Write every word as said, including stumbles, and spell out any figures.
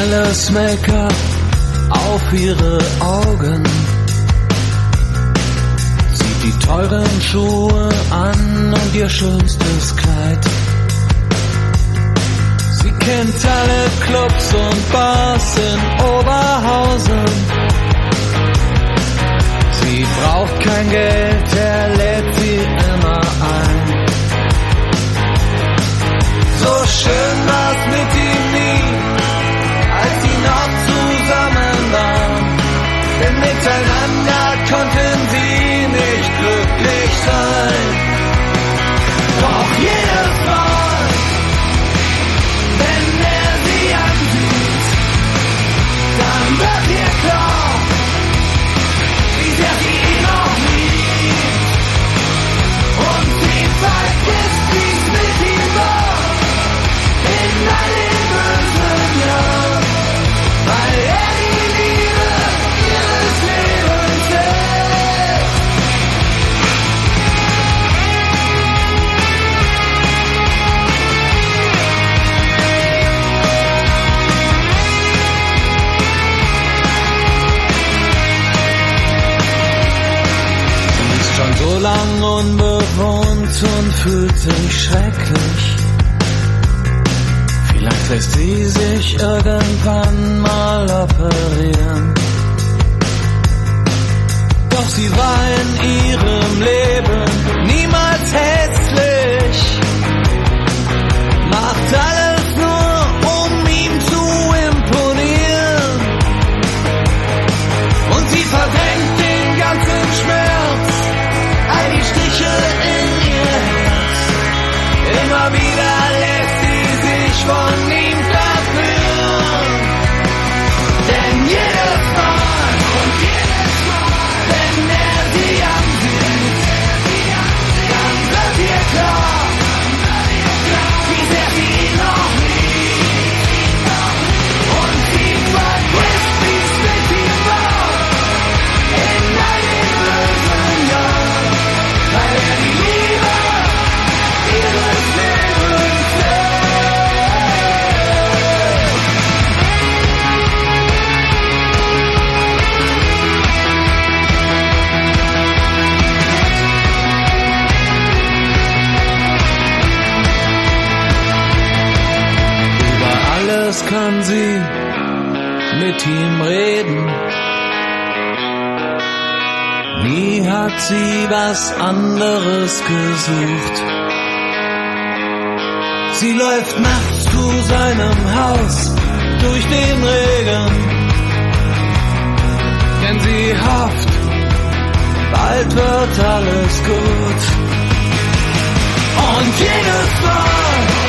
helles Make-up auf ihre Augen, zieht die teuren Schuhe an und ihr schönstes Kleid. Sie kennt alle Clubs und Bars in Oberhausen. Sie braucht kein Geld, er lädt sie immer ein. So schön war's mit ihm nie, als sie noch zusammen waren. Denn miteinander konnten sie nicht glücklich sein. Doch jedes Mal, wenn er sie ansieht, dann wird ihr klar, wie sehr sie ihn noch liebt. Und sie vergisst, wie's mit ihm war, in all den bösen Jahren, weil er die Liebe ihres Lebens ist. Sie ist schon so lang unbewohnt und fühlt sich schrecklich. Vielleicht lässt sie sich irgendwann mal operieren. Doch sie war in ihrem Leben niemals hässlich. Macht alles nur, um ihm zu imponieren. Und sie verdrängt den ganzen Schmerz, all die Stiche in ihr Herz. Immer wieder lässt sie sich von ihm verführen. Denn jedes Mal und jedes Mal, wenn er sie ansieht, dann wird ihr klar, wie sehr sie ihn noch liebt. Und sie vergisst, wie's mit ihm war, in all den bösen Jahren, weil er die Liebe ihres Lebens ist. Alles kann sie mit ihm reden. Nie hat sie was anderes gesucht. Sie läuft nachts zu seinem Haus durch den Regen, denn sie hofft, bald wird alles gut. Und jedes Mal,